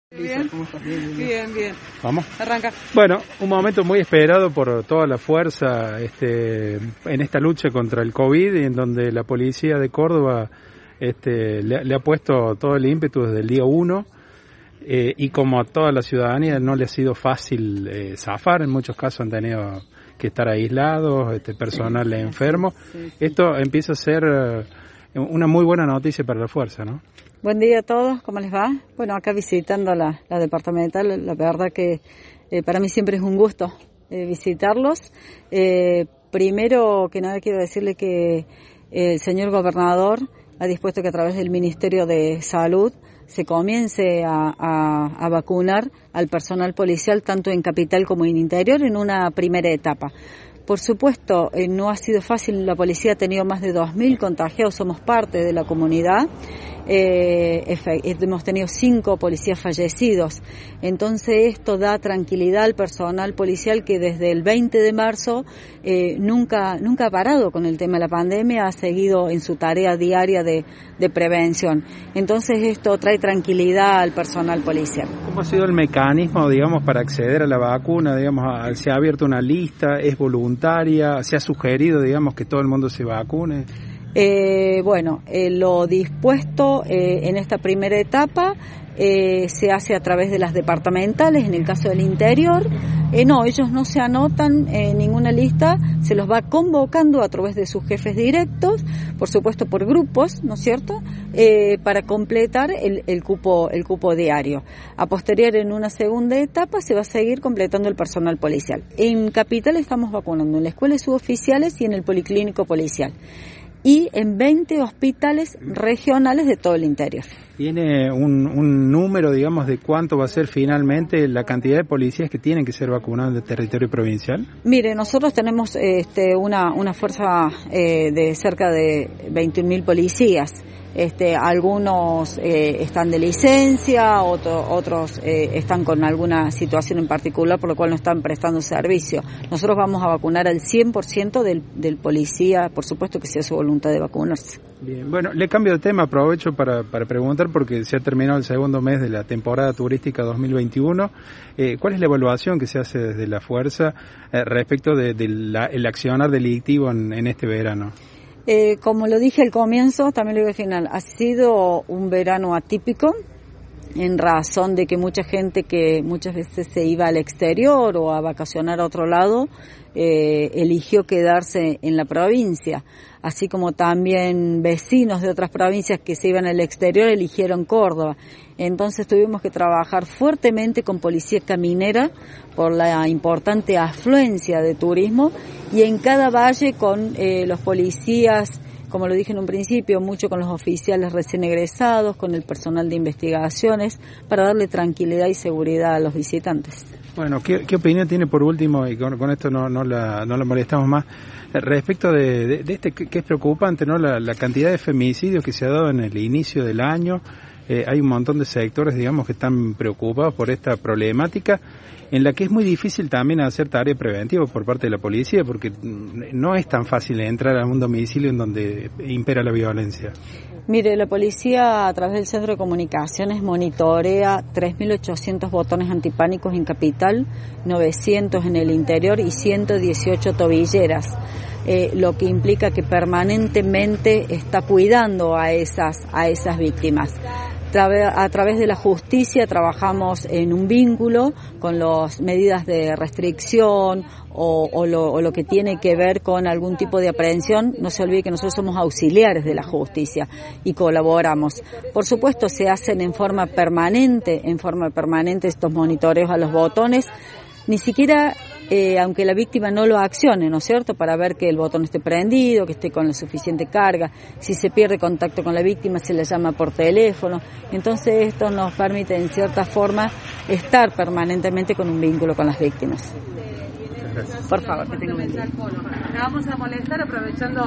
Bien, bien. Vamos. Arranca. Bueno, un momento muy esperado por toda la fuerza en esta lucha contra el COVID, y en donde la policía de Córdoba le ha puesto todo el ímpetu desde el día 1, y como a toda la ciudadanía no le ha sido fácil zafar. En muchos casos han tenido que estar aislados, personal enfermo. Esto empieza a ser una muy buena noticia para la fuerza, ¿no? Buen día a todos, ¿cómo les va? Bueno, acá visitando la departamental, la verdad que para mí siempre es un gusto visitarlos. Primero que nada quiero decirle que el señor gobernador ha dispuesto que a través del Ministerio de Salud se comience a vacunar al personal policial tanto en capital como en interior en una primera etapa. Por supuesto, no ha sido fácil, la policía ha tenido más de 2.000 contagiados, somos parte de la comunidad. Hemos tenido 5 policías fallecidos, entonces esto da tranquilidad al personal policial que desde el 20 de marzo nunca ha parado con el tema de la pandemia, ha seguido en su tarea diaria de prevención. Entonces esto trae tranquilidad al personal policial. ¿Cómo ha sido el mecanismo, digamos, para acceder a la vacuna? Digamos, ¿se ha abierto una lista? ¿Es voluntaria? ¿Se ha sugerido, digamos, que todo el mundo se vacune? Lo dispuesto en esta primera etapa se hace a través de las departamentales. En el caso del interior, ellos no se anotan en ninguna lista, se los va convocando a través de sus jefes directos, por supuesto por grupos, ¿no es cierto?, para completar el cupo diario. A posterior, en una segunda etapa, se va a seguir completando el personal policial. En Capital estamos vacunando en la escuela de suboficiales y en el policlínico policial, y en 20 hospitales regionales de todo el interior. ¿Tiene un número, digamos, de cuánto va a ser finalmente la cantidad de policías que tienen que ser vacunados en el territorio provincial? Mire, nosotros tenemos una fuerza de cerca de 21.000 policías. Algunos están de licencia, otros están con alguna situación en particular por lo cual no están prestando servicio. Nosotros vamos a vacunar al 100% del policía, por supuesto que sea su voluntad de vacunarse. Bien, bueno, le cambio de tema, aprovecho para preguntar, porque se ha terminado el segundo mes de la temporada turística 2021. ¿Cuál es la evaluación que se hace desde la fuerza respecto del accionar delictivo en este verano? Como lo dije al comienzo, también lo digo al final, ha sido un verano atípico en razón de que mucha gente que muchas veces se iba al exterior o a vacacionar a otro lado, eligió quedarse en la provincia, así como también vecinos de otras provincias que se iban al exterior eligieron Córdoba. Entonces tuvimos que trabajar fuertemente con policía caminera por la importante afluencia de turismo, y en cada valle con los policías, como lo dije en un principio, mucho con los oficiales recién egresados, con el personal de investigaciones, para darle tranquilidad y seguridad a los visitantes. Bueno, ¿qué opinión tiene, por último, y con esto no la molestamos más, respecto de que es preocupante, ¿no?, la cantidad de femicidios que se ha dado en el inicio del año? Hay un montón de sectores, digamos, que están preocupados por esta problemática, en la que es muy difícil también hacer tarea preventiva por parte de la policía, porque no es tan fácil entrar a un domicilio en donde impera la violencia. Mire, la policía a través del Centro de Comunicaciones monitorea 3.800 botones antipánicos en Capital, 900 en el interior y 118 tobilleras, lo que implica que permanentemente está cuidando a esas víctimas. A través de la justicia trabajamos en un vínculo con las medidas de restricción o lo que tiene que ver con algún tipo de aprehensión. No se olvide que nosotros somos auxiliares de la justicia y colaboramos. Por supuesto, se hacen en forma permanente estos monitoreos a los botones, ni siquiera aunque la víctima no lo accione, ¿no es cierto?, para ver que el botón esté prendido, que esté con la suficiente carga. Si se pierde contacto con la víctima, se le llama por teléfono. Entonces esto nos permite, en cierta forma, estar permanentemente con un vínculo con las víctimas. Gracias. Por favor, que tengan un buen día. Vamos a molestar aprovechando